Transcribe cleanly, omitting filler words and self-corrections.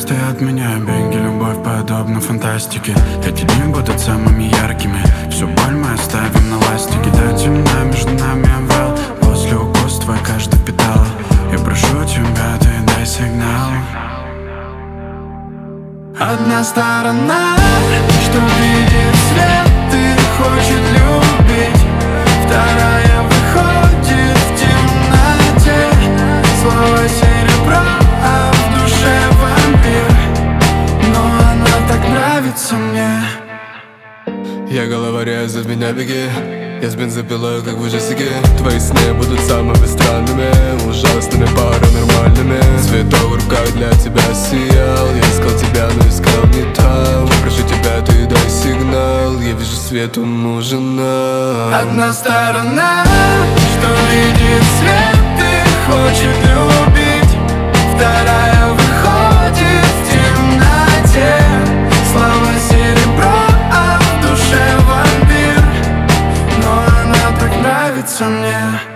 Просто я отменяю бенги, любовь подобна фантастике. Эти дни будут самыми яркими. Всю боль мы оставим на ластике. Да, темна между нами обвал. После укуса твой каждый педал. Я прошу тебя, ты дай сигнал. Одна сторона, что видит свет и хочет любить. Вторая выходит в темноте. Слово серебро, а в душе вампир. Но она так нравится мне. Я головорез, за меня беги. Я с бензопилой, как в ужастике. Твои сны будут самыми странными, ужасными, паранормальными. Цветок в руках для тебя сиял. Я искал тебя, но искал не там. Я прошу тебя, ты дай сигнал. Я вижу, свету нужен нам. Одна сторона, что видит свет и хочет любить. Вторая выходит в темноте. Слава серебро, а в душе вампир. Но она так нравится мне.